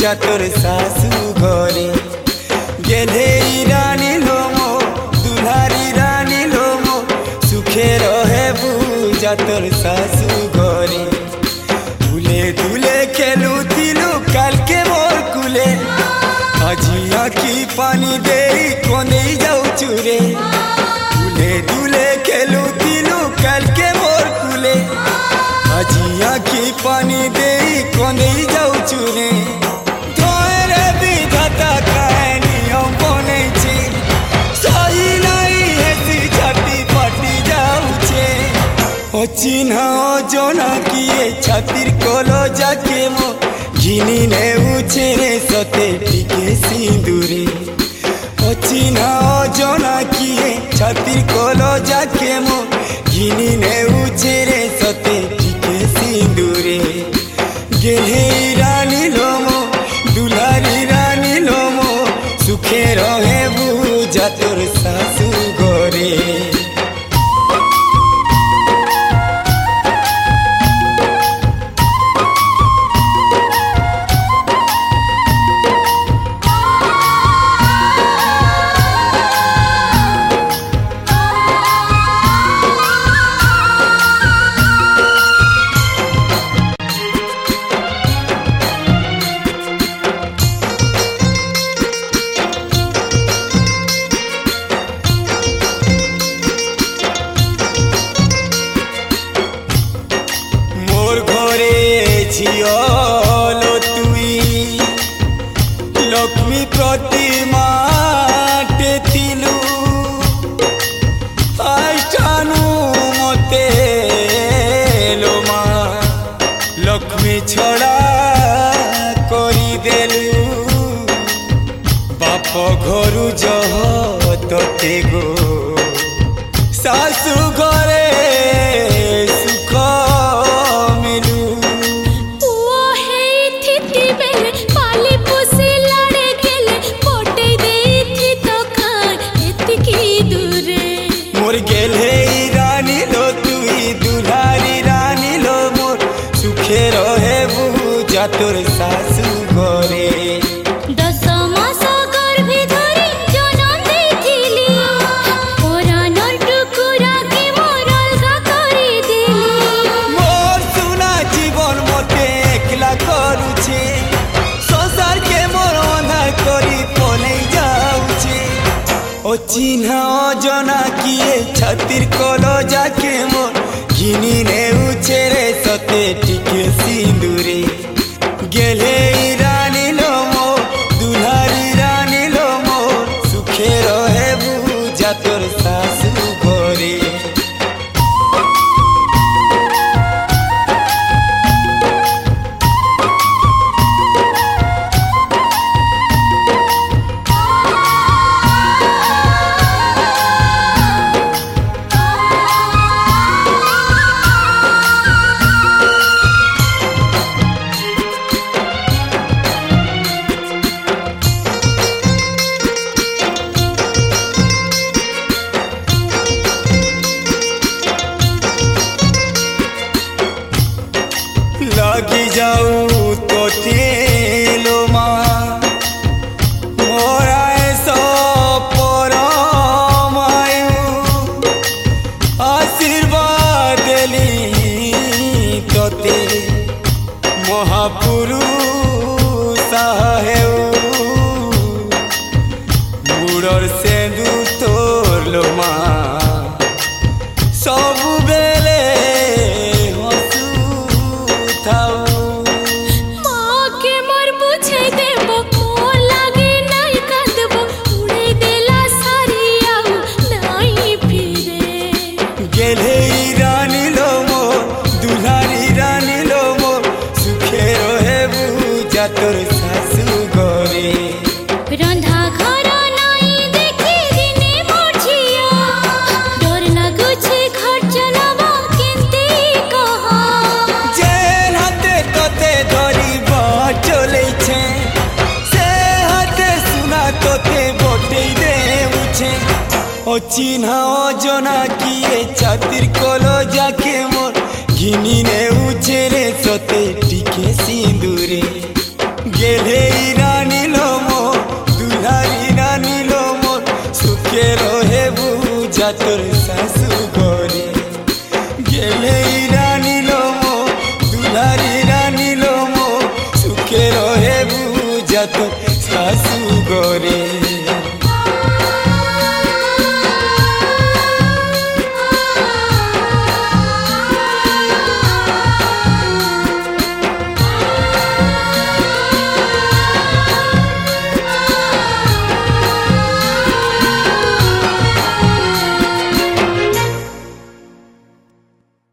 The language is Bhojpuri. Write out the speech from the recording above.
पूजा तोर सासू घरे गेले रानी लो मो दुल्हारी रानी लो मो सुखे रहे पूजा तोर सासू घरे दुले दुले खेलू तिलू काल के मोर कुले आजी आखी पानी दे कोने जाऊ चुरे दुले दुले खेलू तिलू काल के मोर कुले आजी आखी पानी दे कोने जाऊ चुरे तोरे विधाता कहानी हम बने छे सही नहीं ऐसी छाती फटी जाऊ छे ओ चिन्ह जोना किए छातिर कोलो जाके मो घिनी ने उछे सते टिके सिंदूरे ओ चिन्ह जोना किए छातिर कोलो जाके मो घिनी ने उछे सते टिके सिंदूरे गेले रानी लो मो दुल्हारी रानी लो मो सुखे रहे पूजा तोर सासू घरे झियो तुई लक्ष्मी प्रतिमा टेथिलु आष्टानु मते लो मा लक्ष्मी छड़ा करी देलु बाप घरु जह तते गो सासू घरे गेले रानी लो तुई दुल्हारी रानी लो मोर सुखे रहे पूजा तोर सासू घरे मोर सुना जीवन मते एकला करूछे संसार के मोर अंधार करी पले जाऊछे ओ चिन्ह जना किए छातिर कोलो जाके मोर घिनी ने उछेरे सते टिके सिंदूरे गेले रानी लो मो दुल्हारी रानी लो मो सुखे रहे पूजा तोर सासू घरे लगी जाऊ तो तेलो मा मोरा ऐसा परमायु आशीर्वाद देली तोते महापुरुष हेऊ मुड़र से दू तोर लो मा सब बेले गेले रानी लो मो दुल्हारी रानी लो मो सुखे रहे पूजा तोर सासू घरे रंधा घर नाई देखी दिने मोठिया डर लगुछे घर चलावा केनते कहा जेल हाथे तोते धरी चले छे से हाथे सुना तोते बोटे दे उछे ओ चिन्ह जना किए छातिर कोलो जाके मोर घिनी ने उछेरे सते टिके सिंदूरे गेले বুঝা তোর শাশু ঘরে গেলে রানী লোমো দুলারি রানী লোমো সুখে রহে বুঝা তোর শাশু ঘরে।